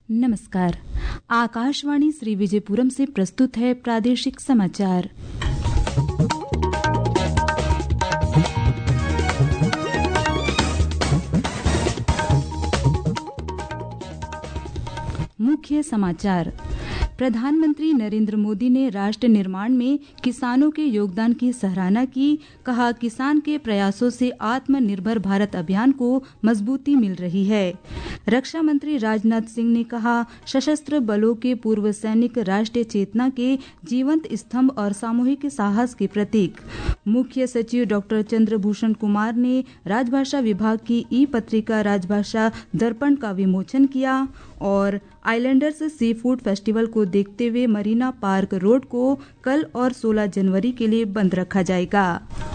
नमस्कार। आकाशवाणी श्री विजयपुरम से प्रस्तुत है प्रादेशिक समाचार। मुख्य समाचार। प्रधानमंत्री नरेंद्र मोदी ने राष्ट्र निर्माण में किसानों के योगदान की सराहना की। कहा, किसान के प्रयासों से आत्मनिर्भर भारत अभियान को मजबूती मिल रही है। रक्षा मंत्री राजनाथ सिंह ने कहा, सशस्त्र बलों के पूर्व सैनिक राष्ट्रीय चेतना के जीवंत स्तंभ और सामूहिक साहस के प्रतीक। मुख्य सचिव डॉक्टर चंद्रभूषण कुमार ने राजभाषा विभाग की ई-पत्रिका राजभाषा दर्पण का विमोचन किया। और आइलैंडर्स सी फूड फेस्टिवल को देखते हुए मरीना पार्क रोड को कल और 16 जनवरी के लिए बंद रखा जाएगा।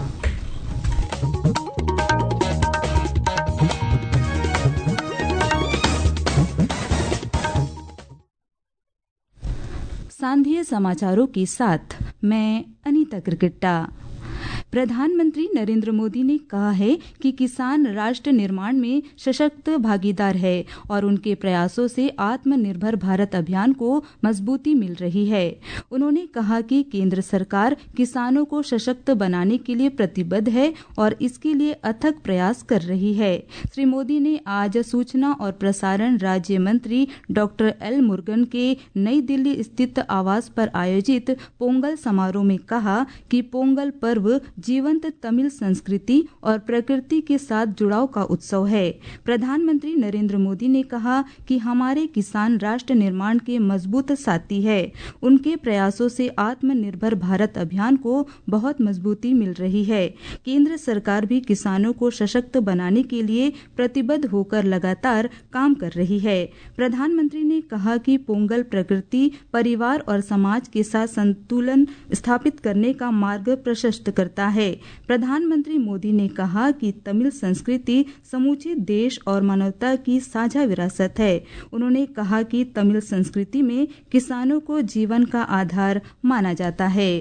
सांध्य समाचारों के साथ मैं अनीता क्रिकेटा। प्रधानमंत्री नरेंद्र मोदी ने कहा है कि किसान राष्ट्र निर्माण में सशक्त भागीदार है और उनके प्रयासों से आत्मनिर्भर भारत अभियान को मजबूती मिल रही है। उन्होंने कहा कि केंद्र सरकार किसानों को सशक्त बनाने के लिए प्रतिबद्ध है और इसके लिए अथक प्रयास कर रही है। श्री मोदी ने आज सूचना और प्रसारण राज्य मंत्री डॉक्टर एल मुरुगन के नई दिल्ली स्थित आवास पर आयोजित पोंगल समारोह में कहा कि पोंगल पर्व जीवंत तमिल संस्कृति और प्रकृति के साथ जुड़ाव का उत्सव है। प्रधानमंत्री नरेंद्र मोदी ने कहा कि हमारे किसान राष्ट्र निर्माण के मजबूत साथी है। उनके प्रयासों से आत्मनिर्भर भारत अभियान को बहुत मजबूती मिल रही है। केंद्र सरकार भी किसानों को सशक्त बनाने के लिए प्रतिबद्ध होकर लगातार काम कर रही है। प्रधानमंत्री ने कहा कि पोंगल प्रकृति, परिवार और समाज के साथ संतुलन स्थापित करने का मार्ग प्रशस्त करता है। प्रधानमंत्री मोदी ने कहा कि तमिल संस्कृति समूचे देश और मानवता की साझा विरासत है। उन्होंने कहा कि तमिल संस्कृति में किसानों को जीवन का आधार माना जाता है।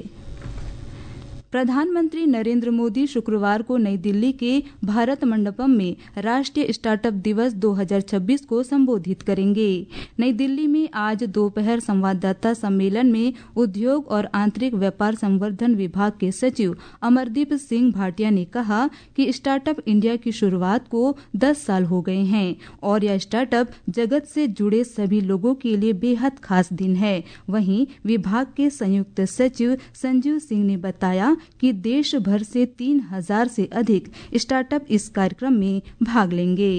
प्रधानमंत्री नरेंद्र मोदी शुक्रवार को नई दिल्ली के भारत मंडपम में राष्ट्रीय स्टार्टअप दिवस 2026 को संबोधित करेंगे। नई दिल्ली में आज दोपहर संवाददाता सम्मेलन में उद्योग और आंतरिक व्यापार संवर्धन विभाग के सचिव अमरदीप सिंह भाटिया ने कहा कि स्टार्टअप इंडिया की शुरुआत को 10 साल हो गए हैं और यह स्टार्टअप जगत से जुड़े सभी लोगों के लिए बेहद खास दिन है। वहीं विभाग के संयुक्त सचिव संजीव सिंह ने बताया कि देश भर से 3000 से अधिक स्टार्टअप इस कार्यक्रम में भाग लेंगे।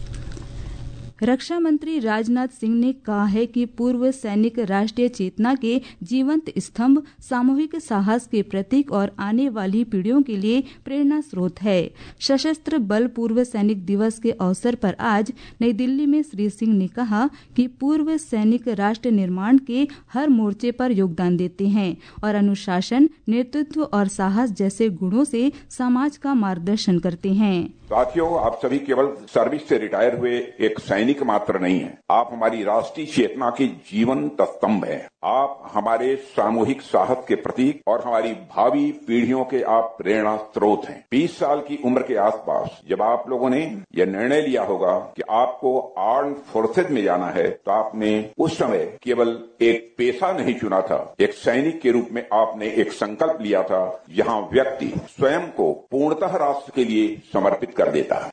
रक्षा मंत्री राजनाथ सिंह ने कहा है कि पूर्व सैनिक राष्ट्रीय चेतना के जीवंत स्तंभ, सामूहिक साहस के प्रतीक और आने वाली पीढ़ियों के लिए प्रेरणा स्रोत है। सशस्त्र बल पूर्व सैनिक दिवस के अवसर पर आज नई दिल्ली में श्री सिंह ने कहा कि पूर्व सैनिक राष्ट्र निर्माण के हर मोर्चे पर योगदान देते हैं और अनुशासन, नेतृत्व और साहस जैसे गुणों से समाज का मार्गदर्शन करते हैं। साथियों, आप सभी केवल सर्विस से रिटायर हुए एक सैनिक मात्र नहीं हैं। आप हमारी राष्ट्रीय चेतना के जीवंत स्तंभ हैं। आप हमारे सामूहिक साहस के प्रतीक और हमारी भावी पीढ़ियों के आप प्रेरणा स्रोत हैं। 20 साल की उम्र के आसपास जब आप लोगों ने यह निर्णय लिया होगा कि आपको आर्म्ड फोर्सेज में जाना है, तो आपने उस समय केवल एक पेशा नहीं चुना था, एक सैनिक के रूप में आपने एक संकल्प लिया था, जहां व्यक्ति स्वयं को पूर्णतः राष्ट्र के लिए समर्पित कर देता है।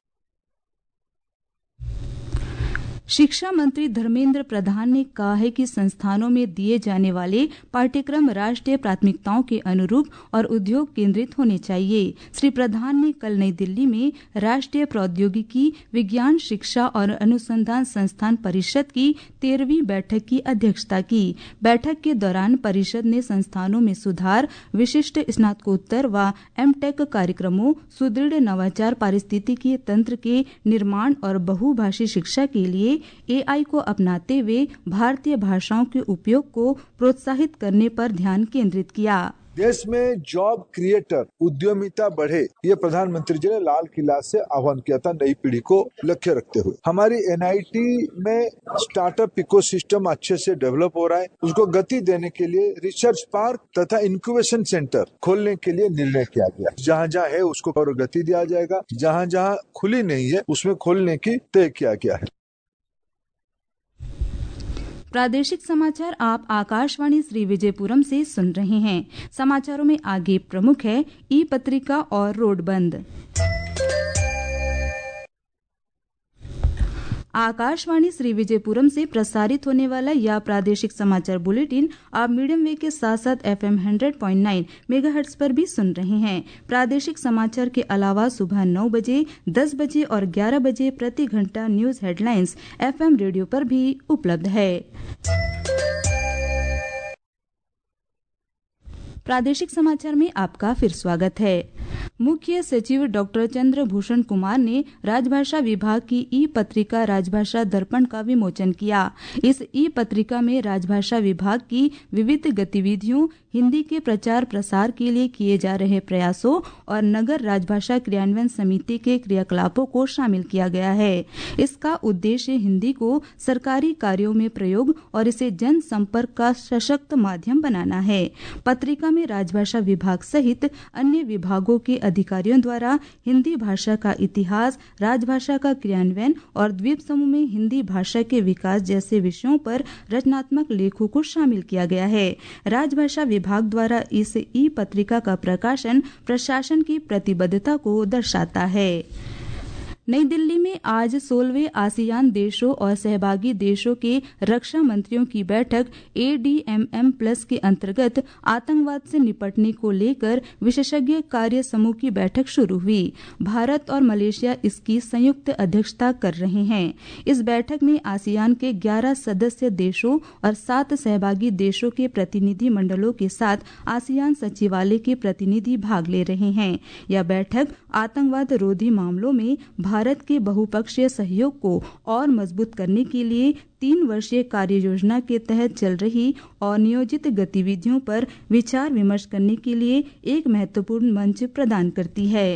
शिक्षा मंत्री धर्मेंद्र प्रधान ने कहा है कि संस्थानों में दिए जाने वाले पाठ्यक्रम राष्ट्रीय प्राथमिकताओं के अनुरूप और उद्योग केंद्रित होने चाहिए। श्री प्रधान ने कल नई दिल्ली में राष्ट्रीय प्रौद्योगिकी विज्ञान शिक्षा और अनुसंधान संस्थान परिषद की 13वीं बैठक की अध्यक्षता की। बैठक के दौरान परिषद ने संस्थानों में सुधार, विशिष्ट स्नातकोत्तर व एमटेक कार्यक्रमों, सुदृढ़ नवाचार, पारिस्थितिकीय तंत्र के निर्माण और बहुभाषी शिक्षा के लिए एआई को अपनाते हुए भारतीय भाषाओं के उपयोग को प्रोत्साहित करने पर ध्यान केंद्रित किया। देश में जॉब क्रिएटर, उद्यमिता बढ़े, ये प्रधानमंत्री जी ने लाल किला से आह्वान किया था नई पीढ़ी को लक्ष्य रखते हुए। हमारी एनआईटी में स्टार्टअप इकोसिस्टम अच्छे से डेवलप हो रहा है। उसको गति देने के लिए रिसर्च पार्क तथा इंक्यूबेशन सेंटर खोलने के लिए निर्णय किया गया। जहाँ जहाँ है उसको और गति दिया जाएगा, जहाँ जहाँ खुली नहीं है उसमें खोलने की तय किया गया है। प्रादेशिक समाचार आप आकाशवाणी श्री विजयपुरम से सुन रहे हैं। समाचारों में आगे प्रमुख है ई पत्रिका और रोड बंद। आकाशवाणी श्री विजयपुरम से प्रसारित होने वाला यह प्रादेशिक समाचार बुलेटिन आप मीडियम वेव के साथ साथ FM 100.9 मेगाहर्ट्ज पर भी सुन रहे हैं। प्रादेशिक समाचार के अलावा सुबह 9 बजे, 10 बजे और 11 बजे प्रति घंटा न्यूज हेडलाइंस FM रेडियो पर भी उपलब्ध है। प्रादेशिक समाचार में आपका फिर स्वागत है। मुख्य सचिव डॉक्टर चंद्रभूषण कुमार ने राजभाषा विभाग की ई पत्रिका राजभाषा दर्पण का विमोचन किया। इस ई पत्रिका में राजभाषा विभाग की विविध गतिविधियों, हिंदी के प्रचार प्रसार के लिए किए जा रहे प्रयासों और नगर राजभाषा क्रियान्वयन समिति के क्रियाकलापों को शामिल किया गया है। इसका उद्देश्य हिंदी को सरकारी कार्यों में प्रयोग और इसे जन संपर्क का सशक्त माध्यम बनाना है। पत्रिका में राजभाषा विभाग सहित अन्य विभागों के अधिकारियों द्वारा हिंदी भाषा का इतिहास, राजभाषा का क्रियान्वयन और द्वीप समूह में हिंदी भाषा के विकास जैसे विषयों पर रचनात्मक लेखों को शामिल किया गया है। राजभाषा विभाग द्वारा इस ई पत्रिका का प्रकाशन प्रशासन की प्रतिबद्धता को दर्शाता है। नई दिल्ली में आज 16वें आसियान देशों और सहभागी देशों के रक्षा मंत्रियों की बैठक ADMM+ के अंतर्गत आतंकवाद से निपटने को लेकर विशेषज्ञ कार्य समूह की बैठक शुरू हुई। भारत और मलेशिया इसकी संयुक्त अध्यक्षता कर रहे हैं। इस बैठक में आसियान के 11 सदस्य देशों और 7 सहभागी देशों के प्रतिनिधि मंडलों के साथ आसियान सचिवालय के प्रतिनिधि भाग ले रहे हैं। यह बैठक आतंकवाद रोधी मामलों में भारत के बहुपक्षीय सहयोग को और मजबूत करने के लिए 3 वर्षीय कार्य योजना के तहत चल रही और नियोजित गतिविधियों पर विचार विमर्श करने के लिए एक महत्वपूर्ण मंच प्रदान करती है।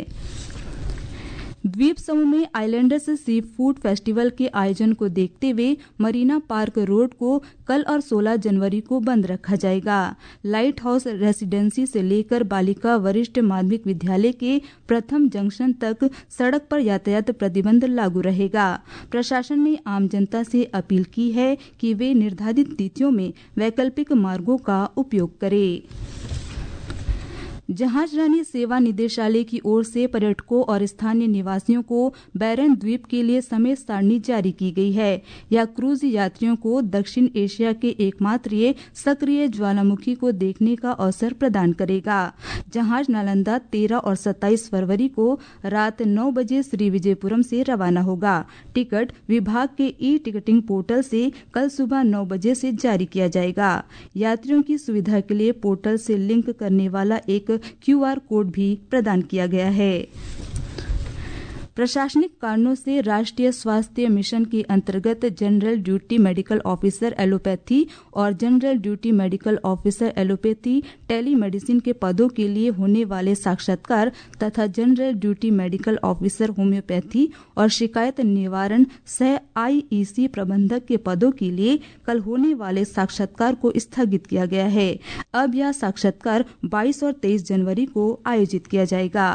द्वीप समूह में आइलैंडर्स सी फूड फेस्टिवल के आयोजन को देखते हुए मरीना पार्क रोड को कल और 16 जनवरी को बंद रखा जाएगा। लाइट हाउस रेसिडेंसी से लेकर बालिका वरिष्ठ माध्यमिक विद्यालय के प्रथम जंक्शन तक सड़क पर यातायात प्रतिबंध लागू रहेगा। प्रशासन ने आम जनता से अपील की है कि वे निर्धारित तिथियों में वैकल्पिक मार्गों का उपयोग करें। जहाज रानी सेवा निदेशालय की ओर से पर्यटकों और स्थानीय निवासियों को बैरन द्वीप के लिए समय सारणी जारी की गई है। यह क्रूज यात्रियों को दक्षिण एशिया के एकमात्र सक्रिय ज्वालामुखी को देखने का अवसर प्रदान करेगा। जहाज नालंदा 13 और 27 फरवरी को रात 9 बजे श्री विजयपुरम से रवाना होगा। टिकट विभाग के ई टिकटिंग पोर्टल से कल सुबह 9 बजे से जारी किया जाएगा। यात्रियों की सुविधा के लिए पोर्टल से लिंक करने वाला एक QR कोड भी प्रदान किया गया है। प्रशासनिक कारणों से राष्ट्रीय स्वास्थ्य मिशन के अंतर्गत general duty medical officer allopathy और general duty medical officer allopathy telemedicine के पदों के लिए होने वाले साक्षात्कार तथा general duty medical officer homeopathy और शिकायत निवारण सह IEC प्रबंधक के पदों के लिए कल होने वाले साक्षात्कार को स्थगित किया गया है। अब यह साक्षात्कार 22 और 23 जनवरी को आयोजित किया जाएगा।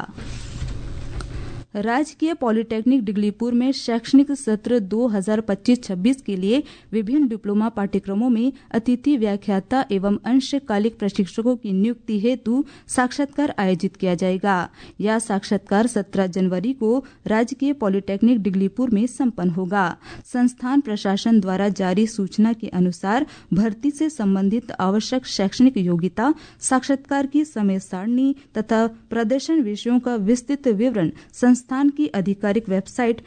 राजकीय पॉलिटेक्निक डिगलीपुर में शैक्षणिक सत्र 2025-26 के लिए विभिन्न डिप्लोमा पाठ्यक्रमों में अतिथि व्याख्याता एवं अंशकालिक प्रशिक्षकों की नियुक्ति हेतु साक्षात्कार आयोजित किया जाएगा। यह साक्षात्कार 17 जनवरी को राजकीय पॉलिटेक्निक डिगलीपुर में संपन्न होगा। संस्थान प्रशासन द्वारा जारी सूचना के अनुसार भर्ती से संबंधित आवश्यक शैक्षणिक योग्यता, साक्षात्कार की समय सारणी तथा प्रदर्शन विषयों का विस्तृत विवरण संस्थान की आधिकारिक वेबसाइट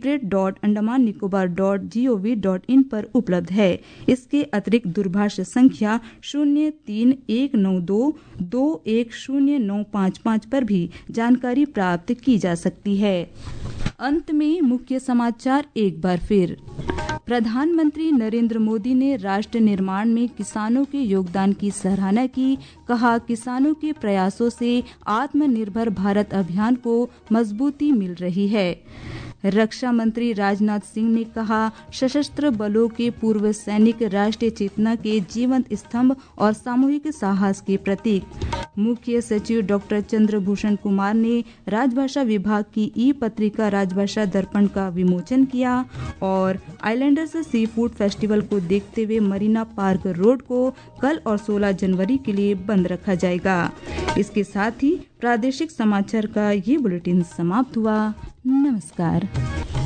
deepred.andamannicobar.gov.in पर उपलब्ध है। इसके अतिरिक्त दूरभाष संख्या 031922109555 पर भी जानकारी प्राप्त की जा सकती है। अंत में मुख्य समाचार एक बार फिर। प्रधानमंत्री नरेंद्र मोदी ने राष्ट्र निर्माण में किसानों के योगदान की सराहना की। कहा, किसानों के प्रयासों से आत्मनिर्भर भारत अभियान को मजबूती मिल रही है। रक्षा मंत्री राजनाथ सिंह ने कहा, सशस्त्र बलों के पूर्व सैनिक राष्ट्रीय चेतना के जीवंत स्तंभ और सामूहिक साहस के प्रतीक। मुख्य सचिव डॉक्टर चंद्रभूषण कुमार ने राजभाषा विभाग की ई-पत्रिका राजभाषा दर्पण का विमोचन किया और आइलैंडर्स सी फूड फेस्टिवल को देखते हुए मरीना पार्क रोड को कल और 16 जनवरी के लिए बंद रखा जाएगा। इसके साथ ही प्रादेशिक समाचार का ये बुलेटिन समाप्त हुआ। नमस्कार।